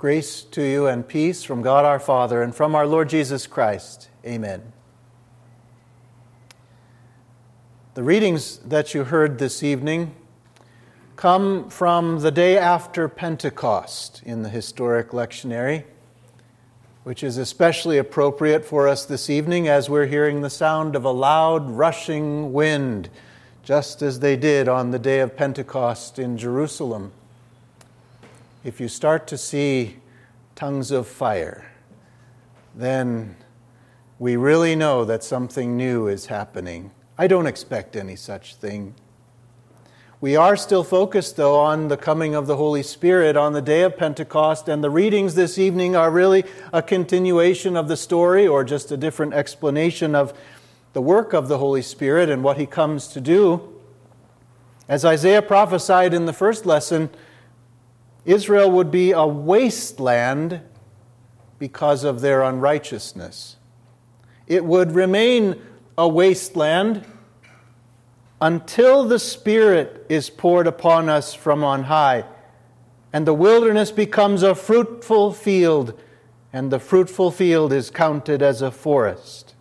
Grace to you and peace from God our Father and from our Lord Jesus Christ. Amen. The readings that you heard this evening come from the day after Pentecost in the historic lectionary, which is especially appropriate for us this evening as we're hearing the sound of a loud, rushing wind, just as they did on the day of Pentecost in Jerusalem. If you start to see tongues of fire, then we really know that something new is happening. I don't expect any such thing. We are still focused, though, on the coming of the Holy Spirit on the day of Pentecost, and the readings this evening are really a continuation of the story, or just a different explanation of the work of the Holy Spirit and what He comes to do. As Isaiah prophesied in the first lesson, Israel would be a wasteland because of their unrighteousness. It would remain a wasteland until the Spirit is poured upon us from on high, and the wilderness becomes a fruitful field, and the fruitful field is counted as a forest.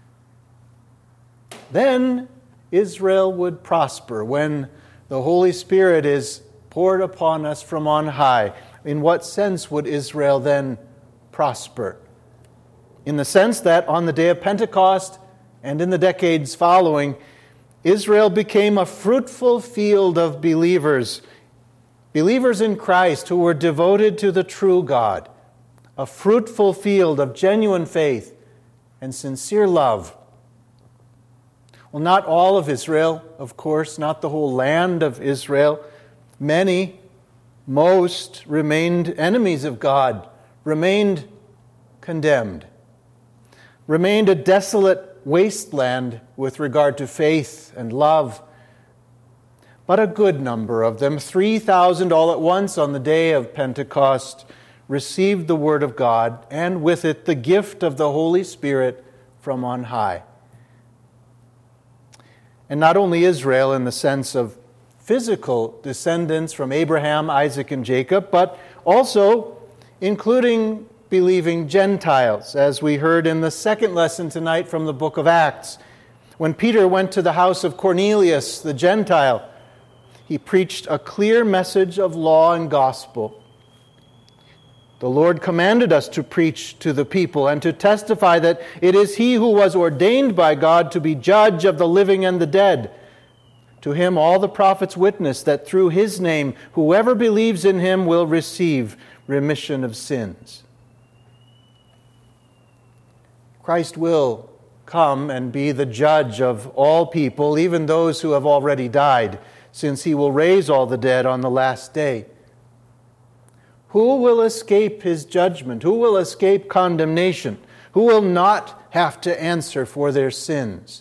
Then Israel would prosper when the Holy Spirit is poured upon us from on high. In what sense would Israel then prosper? In the sense that on the day of Pentecost and in the decades following, Israel became a fruitful field of believers in Christ who were devoted to the true God, a fruitful field of genuine faith and sincere love. Well, not all of Israel, of course, not the whole land of Israel. Most remained enemies of God, remained condemned, remained a desolate wasteland with regard to faith and love. But a good number of them, 3,000 all at once on the day of Pentecost, received the Word of God, and with it the gift of the Holy Spirit from on high. And not only Israel in the sense of physical descendants from Abraham, Isaac, and Jacob, but also including believing Gentiles, as we heard in the second lesson tonight from the book of Acts. When Peter went to the house of Cornelius, the Gentile, he preached a clear message of law and gospel. The Lord commanded us to preach to the people and to testify that it is He who was ordained by God to be judge of the living and the dead. To Him all the prophets witness that through His name whoever believes in Him will receive remission of sins. Christ will come and be the judge of all people, even those who have already died, since He will raise all the dead on the last day. Who will escape His judgment? Who will escape condemnation? Who will not have to answer for their sins?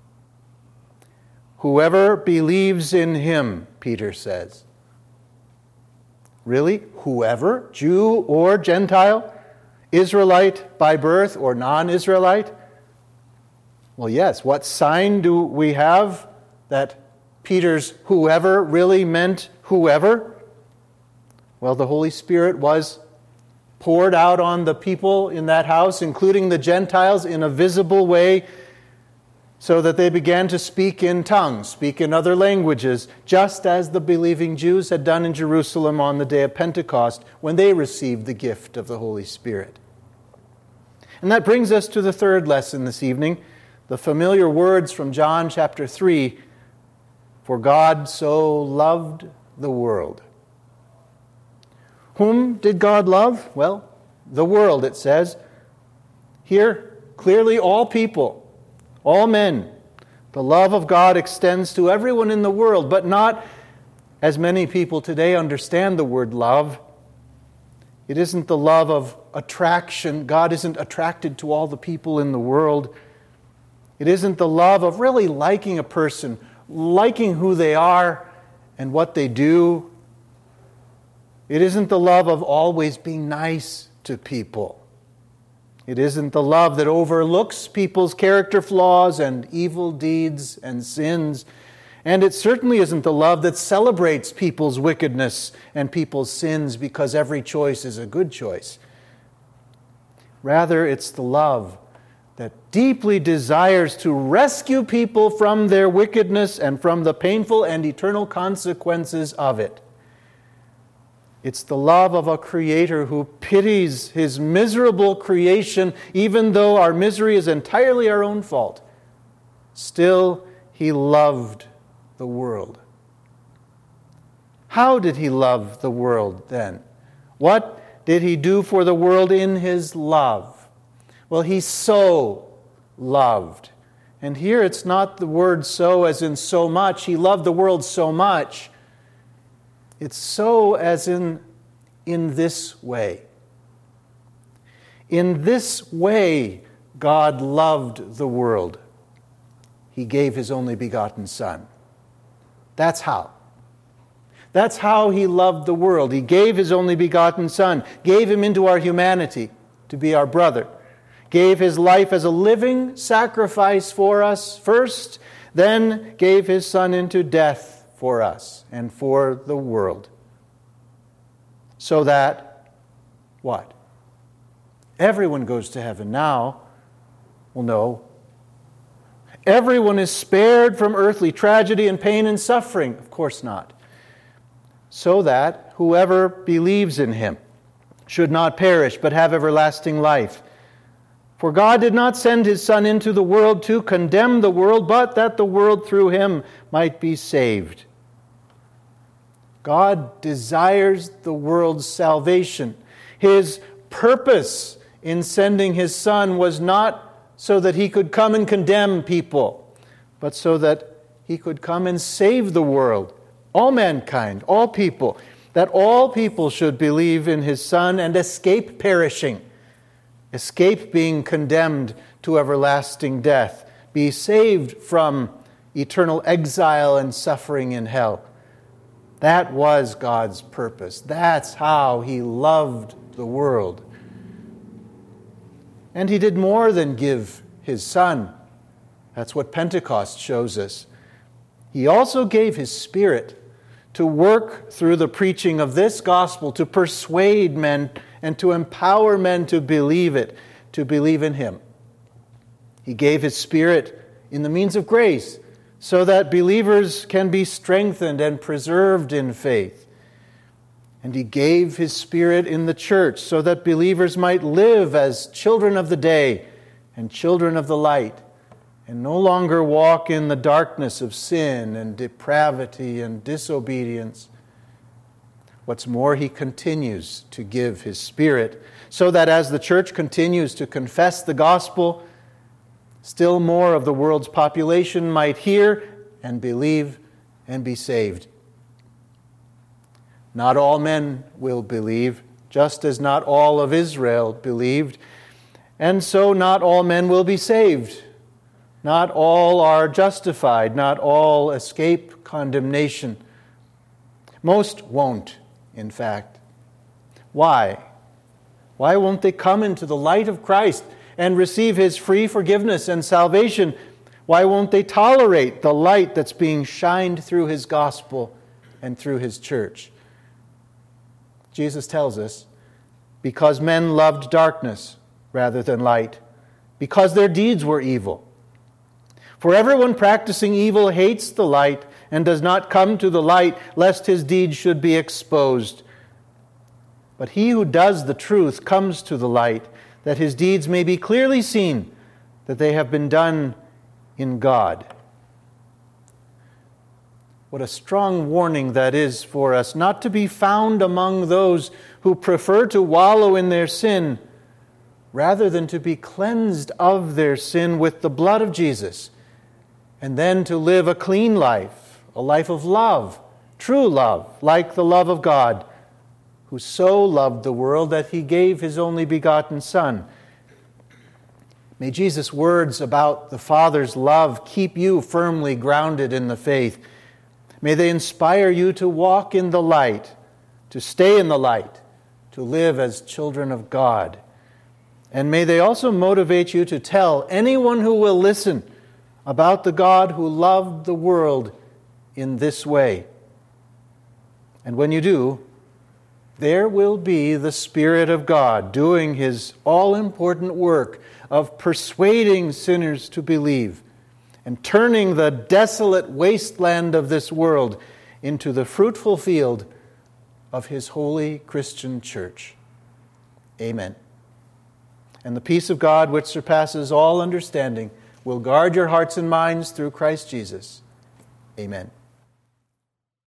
Whoever believes in Him, Peter says. Really? Whoever? Jew or Gentile? Israelite by birth or non-Israelite? Well, yes. What sign do we have that Peter's whoever really meant whoever? Well, the Holy Spirit was poured out on the people in that house, including the Gentiles, in a visible way, so that they began to speak in tongues, speak in other languages, just as the believing Jews had done in Jerusalem on the day of Pentecost when they received the gift of the Holy Spirit. And that brings us to the third lesson this evening, the familiar words from John chapter 3, "For God so loved the world." Whom did God love? Well, the world, it says. Here, clearly all people, all men. The love of God extends to everyone in the world, but not as many people today understand the word love. It isn't the love of attraction. God isn't attracted to all the people in the world. It isn't the love of really liking a person, liking who they are and what they do. It isn't the love of always being nice to people. It isn't the love that overlooks people's character flaws and evil deeds and sins And it certainly isn't the love that celebrates people's wickedness and people's sins because every choice is a good choice. Rather, it's the love that deeply desires to rescue people from their wickedness and from the painful and eternal consequences of it. It's the love of a Creator who pities His miserable creation, even though our misery is entirely our own fault. Still, He loved the world. How did He love the world then? What did He do for the world in His love? Well, He so loved. And here it's not the word so as in so much. He loved the world so much. It's so as in this way. In this way, God loved the world. He gave His only begotten Son. That's how. That's how He loved the world. He gave His only begotten Son, gave Him into our humanity to be our brother, gave His life as a living sacrifice for us first, then gave His Son into death for us and for the world. So that, what? Everyone goes to heaven now. Well, no. Everyone is spared from earthly tragedy and pain and suffering. Of course not. So that whoever believes in Him should not perish, but have everlasting life. For God did not send His Son into the world to condemn the world, but that the world through Him might be saved. God desires the world's salvation. His purpose in sending His Son was not so that He could come and condemn people, but so that He could come and save the world, all mankind, all people, that all people should believe in His Son and escape perishing, escape being condemned to everlasting death, be saved from eternal exile and suffering in hell. That was God's purpose. That's how He loved the world. And He did more than give His Son. That's what Pentecost shows us. He also gave His Spirit to work through the preaching of this gospel, to persuade men and to empower men to believe it, to believe in Him. He gave His Spirit in the means of grace so that believers can be strengthened and preserved in faith. And He gave His Spirit in the church so that believers might live as children of the day and children of the light, and no longer walk in the darkness of sin and depravity and disobedience. What's more, He continues to give His Spirit so that as the church continues to confess the gospel, still more of the world's population might hear and believe and be saved. Not all men will believe, just as not all of Israel believed, and so not all men will be saved. Not all are justified, not all escape condemnation. Most won't, in fact. Why? Why won't they come into the light of Christ and receive His free forgiveness and salvation? Why won't they tolerate the light that's being shined through His gospel and through His church? Jesus tells us, because men loved darkness rather than light, because their deeds were evil. For everyone practicing evil hates the light and does not come to the light, lest his deeds should be exposed. But he who does the truth comes to the light, that his deeds may be clearly seen, that they have been done in God. What a strong warning that is for us, not to be found among those who prefer to wallow in their sin, rather than to be cleansed of their sin with the blood of Jesus, and then to live a clean life, a life of love, true love, like the love of God, who so loved the world that He gave His only begotten Son. May Jesus' words about the Father's love keep you firmly grounded in the faith. May they inspire you to walk in the light, to stay in the light, to live as children of God. And may they also motivate you to tell anyone who will listen about the God who loved the world in this way. And when you do, there will be the Spirit of God doing His all-important work of persuading sinners to believe and turning the desolate wasteland of this world into the fruitful field of His holy Christian church. Amen. And the peace of God, which surpasses all understanding, will guard your hearts and minds through Christ Jesus. Amen.